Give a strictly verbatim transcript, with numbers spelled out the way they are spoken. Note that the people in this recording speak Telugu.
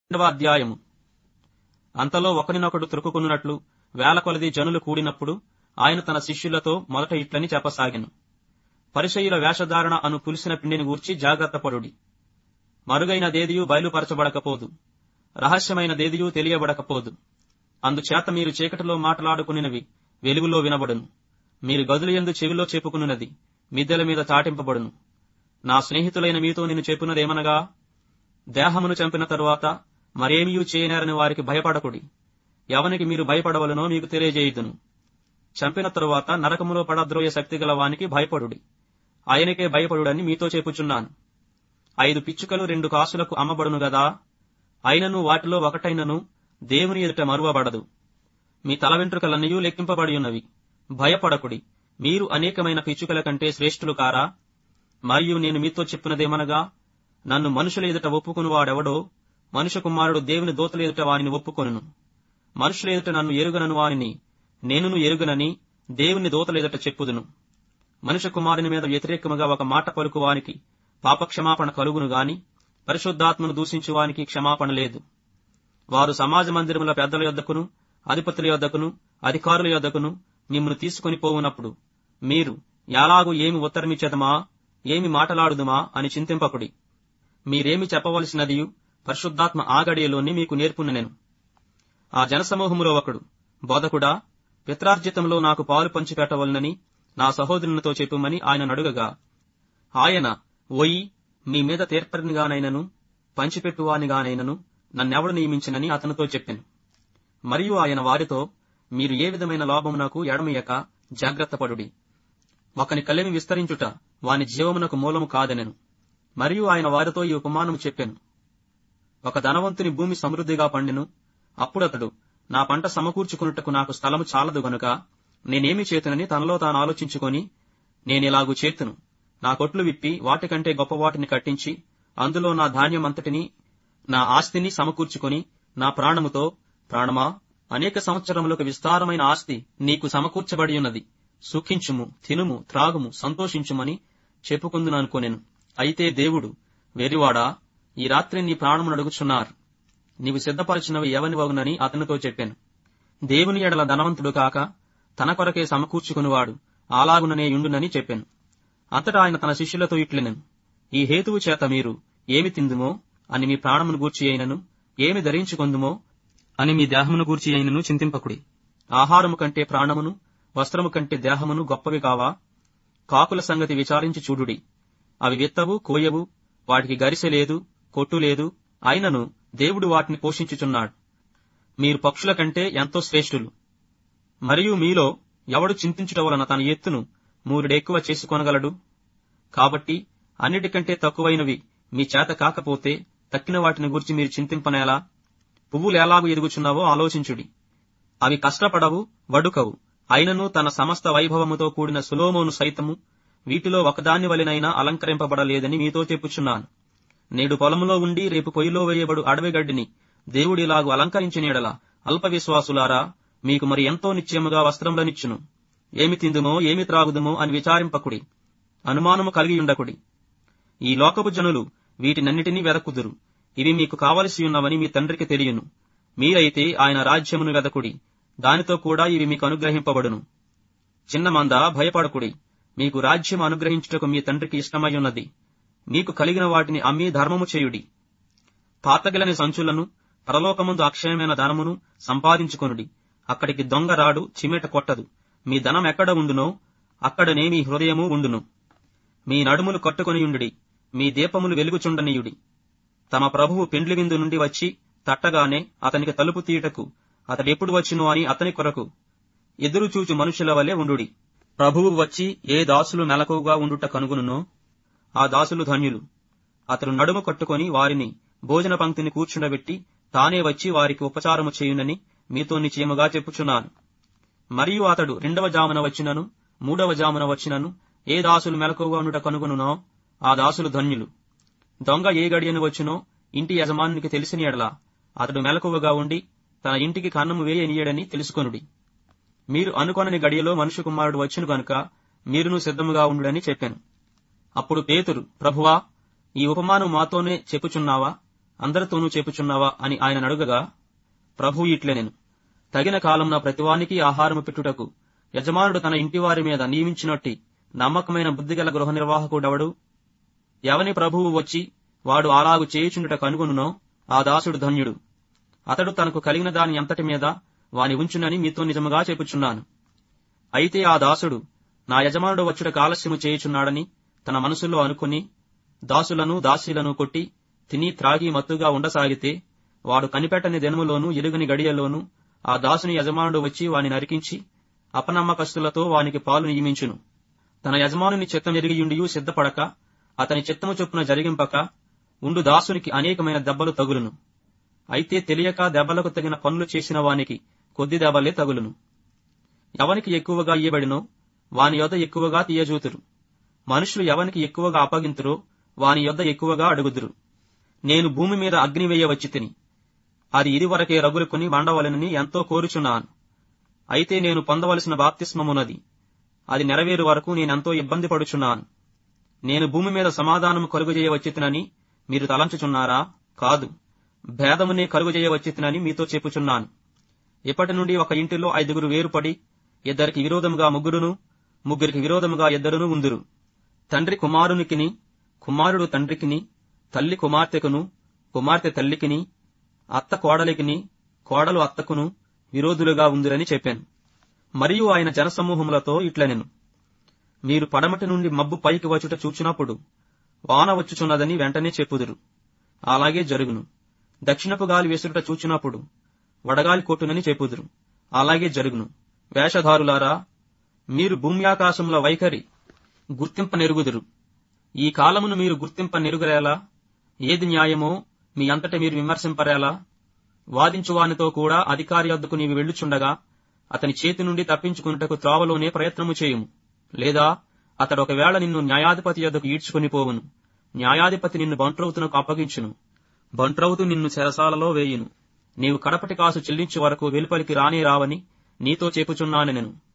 రెండవ అధ్యాయము. అంతలో ఒకరినొకడు త్రుక్కుకున్నట్లు వేల కొలది జనులు కూడినప్పుడు ఆయన తన శిష్యులతో మొదట ఇట్లని చెప్పసాగెను. పరిసయ్యుల వేషధారణ అను పులిసిన పిండిని గూర్చి జాగ్రత్త పడుడి. మరుగైనదేదియూ బయలుపరచబడకపోదు, రహస్యమైనదేదియూ తెలియబడకపోదు. అందుచేత మీరు చీకటిలో మాట్లాడుకునినవి వెలుగులో వినబడును, మీరు గదులయందు చెవిలో చెప్పుకున్నది మిద్దెల మీద చాటింపబడును. నా స్నేహితులైన మీతో నేను చెప్పున్నదేమనగా, దేహమును చంపిన తరువాత మరేమియూ చేయనేరని వారికి భయపడకుడి. ఎవనికి మీరు భయపడవలనో మీకు తెలియజేయుదును. చంపిన తరువాత నరకములో పడద్రోయ శక్తి గల వానికి భయపడుడి. ఆయనకే భయపడుడని మీతో చెప్పుచున్నాను. ఐదు పిచ్చుకలు రెండు కాసులకు అమ్మబడును గదా, అయినను వాటిలో ఒకటైనను దేవుని ఎదుట మరువబడదు. మీ తల వెంట్రుకలన్నయూ లెక్కింపబడి ఉన్నవి. భయపడకుడి, మీరు అనేకమైన పిచ్చుకల కంటే శ్రేష్ఠులు కారా? మరియు నేను మీతో చెప్పినదేమనగా, నన్ను మనుషుల ఎదుట ఒప్పుకుని వాడెవడో మనుష్య కుమారుడు దేవుని దూతల ఎదుట వానిని ఒప్పుకొనును. మనుషుల ఎదుట నన్ను ఎరుగనను వానిని నేనును ఎరుగనని దేవుని దూతల ఎదుట చెప్పుదును. మనుష్య కుమారుని మీద వ్యతిరేకముగా ఒక మాట పలుకు వానికి పాపక్షమాపణ కలుగును గాని, పరిశుద్ధాత్మను దూషించు వానికి క్షమాపణ లేదు. వారు సమాజ మందిరముల పెద్దల యొద్దకును అధిపతుల యొద్దకును అధికారుల యొద్దకును మిమ్మును తీసుకుని పోవునప్పుడు మీరు ఎలాగూ ఏమి ఉత్తరమిచ్చేదమా, ఏమి మాటలాడుదుమా అని చింతింపకుడి. మీరేమి చెప్పవలసినదియు పరిశుద్ధాత్మ ఆ గడియలోని మీకు నేర్పునెను. ఆ జనసమూహములో ఒకడు, బోధకుడా, పిత్రార్జితంలో నాకు పాలు పంచిపెట్టవలనని నా సహోదరునితో చెప్పుమని ఆయన నడుగగా, ఆయన, ఓయి, మీ మీద తీర్పరినిగానైనను పంచిపెట్టువానిగానైనను నన్నెవడు నియమించినని అతనితో చెప్పెను. మరియు ఆయన వారితో, మీరు ఏ విధమైన లాభమునకు ఎడమియక జాగ్రత్తపడుడి. ఒకని కలిమి విస్తరించుట వాని జీవమునకు మూలము కాదనెను. మరియు ఆయన వారితో ఈ ఉపమానము చెప్పెను. ఒక ధనవంతుని భూమి సమృద్ధిగా పండెను. అప్పుడతడు, నా పంట సమకూర్చుకున్నట్టుకు నాకు స్థలము చాలదు గనుక నేనేమి చేతునని తనలో తాను ఆలోచించుకొని, నేనిలాగు చేతును, నా కొట్లు విప్పి వాటికంటే గొప్ప వాటిని కట్టించి అందులో నా ధాన్యమంతటిని నా ఆస్తిని సమకూర్చుకొని నా ప్రాణముతో, ప్రాణమా, అనేక సంవత్సరములకు విస్తారమైన ఆస్తి నీకు సమకూర్చబడి ఉన్నది, సుఖించుము, తినుము, త్రాగుము, సంతోషించుమని చెప్పుకుందుననుకొనెను. అయితే దేవుడు, వెరివాడా, ఈ రాత్రి నీ ప్రాణమును అడుగుచున్నారు, నీవు సిద్ధపరచినవి ఎవని వగునని అతనితో చెప్పాను. దేవుని ఎడల ధనవంతుడు కాక తన కొరకే సమకూర్చుకునివాడు అలాగుననే యుండునని చెప్పాను. అంతటా ఆయన తన శిష్యులతో ఇట్లెనెను, ఈ హేతువు చేత మీరు ఏమి తిందుమో అని మీ ప్రాణమును గూర్చి అయినను, ఏమి ధరించుకొందుమో అని మీ దేహమును గూర్చి అయినను చింతింపకుడి. ఆహారము కంటే ప్రాణమును, వస్త్రము కంటే దేహమును గొప్పవి కావా? కాకుల సంగతి విచారించి చూడుడి. అవి విత్తవు, కోయవు, వాటికి గరిసె లేదు, కొట్టు లేదు, అయినను దేవుడు వాటిని పోషించుచున్నాడు. మీరు పక్షుల కంటే ఎంతో శ్రేష్ఠులు. మరియు మీలో ఎవడు చింతించుట వలన తన ఎత్తును మూరుడెక్కువ చేసుకొనగలడు? కాబట్టి అన్నిటికంటే తక్కువైనవి మీ చేత కాకపోతే తక్కిన వాటిని గురించి మీరు చింతింపనేలా? పువ్వులు ఎలాగూ ఎదుగుచున్నావో ఆలోచించుడి. అవి కష్టపడవు, వడుకవు, అయినను తన సమస్త వైభవముతో కూడిన సొలొమోను సైతము వీటిలో ఒకదాని వలెనైనా అలంకరింపబడలేదని మీతో చెప్పుచున్నాను. నేడు పొలములో ఉండి రేపు పొయ్యిలో వేయబడు అడవిగడ్డిని దేవుడిలాగు అలంకరించినెడల అల్ప విశ్వాసులారా, మీకు మరి ఎంతో నిశ్చయముగా వస్త్రములనిచ్చును. ఏమి తిందుమో ఏమి త్రాగుదుమో అని విచారింపకుడి, అనుమానము కలిగియుండకుడి. ఈ లోకపు జనులు వీటినన్నిటినీ వెదకుదురు. ఇవి మీకు కావలసి ఉన్నవని మీ తండ్రికి తెలియను. మీరైతే ఆయన రాజ్యమును వెదకుడి, దానితో కూడా ఇవి మీకు అనుగ్రహింపబడును. చిన్న మంద, భయపడకుడి, మీకు రాజ్యం అనుగ్రహించుటకు మీ తండ్రికి ఇష్టమై ఉన్నది. మీకు కలిగిన వాటిని అమ్మి ధర్మము చేయుడి. పాతగిలని సంచులను, పరలోకముందు అక్షయమైన ధనమును సంపాదించుకొనుడి. అక్కడికి దొంగ రాడు, చిమెట కొట్టదు. మీ ధనం ఎక్కడ ఉండునో అక్కడనే మీ హృదయము ఉండును. మీ నడుములు కట్టుకొనియుండుడి, మీ దీపములు వెలుగుచుండనీయుడి. తమ ప్రభువు పెండ్లి విందు నుండి వచ్చి తట్టగానే అతనికి తలుపు తీయుటకు అతడెప్పుడు వచ్చునో అని అతని కొరకు ఎదురుచూచు మనుషుల వలె ఉండుడి. ప్రభువు వచ్చి ఏ దాసులు మెలకువగా ఉండుట కనుగొనునో ఆ దాసులు ధన్యులు. అతడు నడుము కట్టుకొని వారిని భోజన పంక్తిని కూర్చుండబెట్టి తానే వచ్చి వారికి ఉపచారము చేయునని మీతో నిశ్చయముగా చెప్పుచున్నాను. మరియు అతడు రెండవ జామున వచ్చినను మూడవ జామున వచ్చినను ఏ దాసులు మెలకువగా ఉండుట కనుగొనునో ఆ దాసులు ధన్యులు. దొంగ ఏ గడియను వచ్చునో ఇంటి యజమానునికి తెలిసిన ఎడల అతడు మెలకువగా ఉండి తన ఇంటికి కన్నము వేయనీయడని తెలుసుకొనుడి. మీరు అనుకొనని గడియలో మనుష్య కుమారుడు వచ్చును గనుక మీరును సిద్ధముగా ఉండుడని చెప్పాను. అప్పుడు పేతురు, ప్రభువా, ఈ ఉపమానం మాతోనే చెప్పుచున్నావా అందరితోనూ చెప్పుచున్నావా అని ఆయన అడుగగా, ప్రభువు ఇట్లనెను, తగిన కాలమున ప్రతివానికి ఆహారము పెట్టుటకు యజమానుడు తన ఇంటివారి మీద నియమించినట్టి నమ్మకమైన బుద్ధిగల గృహ నిర్వాహకుడెవడు? ఎవని ప్రభువు వచ్చి వాడు అలాగు చేయుచుండుట కనుగొనునో ఆ దాసుడు ధన్యుడు. అతడు తనకు కలిగిన దాని అంతటి మీద వాని ఉంచునని మీతో నిజముగా చెప్పుచున్నాను. అయితే ఆ దాసుడు నా యజమానుడు వచ్చుట ఆలస్యము చేయుచున్నాడని తన మనసులో అనుకుని దాసులను దాసీలను కొట్టి తిని త్రాగి మత్తుగా ఉండసాగితే, వాడు కనిపెట్టని దినములోను ఎరుగని గడియలోను ఆ దాసుని యజమానుడు వచ్చి వాని నరికించి అపనమ్మకస్తులతో వానికి పాలు నియమించును. తన యజమానుని చిత్తం ఎరిగియుండియు సిద్ధపడక అతని చిత్తము చొప్పున జరిగింపక ఉండు దాసునికి అనేకమైన దెబ్బలు తగులును. అయితే తెలియక దెబ్బలకు తగిన పనులు చేసిన వానికి కొద్ది దెబ్బలే తగులును. ఎవనికి ఎక్కువగా ఇయ్యబడినో వాని యొద్ద ఎక్కువగా తీయజూతురు. మనుషులు ఎవనికి ఎక్కువగా అప్పగింతురో వాని యొద్ద ఎక్కువగా అడుగుదురు. నేను భూమి మీద అగ్ని వేయవచ్చి తిని అది ఇదివరకే రగులుకొని మండవలెనని ఎంతో కోరుచున్నాను. అయితే నేను పొందవలసిన బాప్తిస్మమున్నది. అది నెరవేరు వరకు నేనెంతో ఇబ్బంది పడుచున్నాను. నేను భూమి మీద సమాధానము కలుగజేయవచ్చి తినని మీరు తలంచుచున్నారా? కాదు, భేదమునే కలుగజేయవచ్చి తినని మీతో చెప్పుచున్నాను. ఇప్పటి నుండి ఒక ఇంటిలో ఐదుగురు వేరుపడి ఇద్దరికి విరోధముగా ముగ్గురును, ముగ్గురికి విరోధముగా ఇద్దరును ఉందురు. తండ్రి కుమారునికిని, కుమారుడు తండ్రికిని, తల్లి కుమార్తెకును, కుమార్తె తల్లికిని, అత్త కోడలికిని, కోడలు అత్తకును విరోధులుగా ఉందిరని చెప్పాను. మరియు ఆయన జనసమూహములతో ఇట్లనెను, మీరు పడమటి నుండి మబ్బు పైకి వచ్చుట చూచినప్పుడు వాన వచ్చుచున్నదని వెంటనే చెప్పుదురు. అలాగే జరుగును. దక్షిణపు గాలి వేసుట చూచినప్పుడు వడగాలి కొట్టునని చెప్పుదురు. అలాగే జరుగును. వేషధారులారా, మీరు భూమ్యాకాశముల వైఖరి గుర్తింప నెరుగుదురు. ఈ కాలమును మీరు గుర్తింప నెరుగరేలా? ఏది న్యాయమో మీ అంతట మీరు విమర్శింపరేలా? వాదించువానితో కూడా అధికారి వద్దకు నీవు వెళ్ళుచుండగా అతని చేతి నుండి తప్పించుకున్నటకు త్రోవలోనే ప్రయత్నము చేయుము. లేదా అతడు ఒకవేళ నిన్ను న్యాయాధిపతి వద్దకు ఈడ్చుకుని పోవును. న్యాయాధిపతి నిన్ను బంట్రౌతునకు అప్పగించును. బంట్రౌతు నిన్ను చెరసాలలో వేయును. నీవు కడపటి కాసు చెల్లించే వరకు వెలుపలికి రానే రావని నీతో చెప్పుచున్నాను నేను.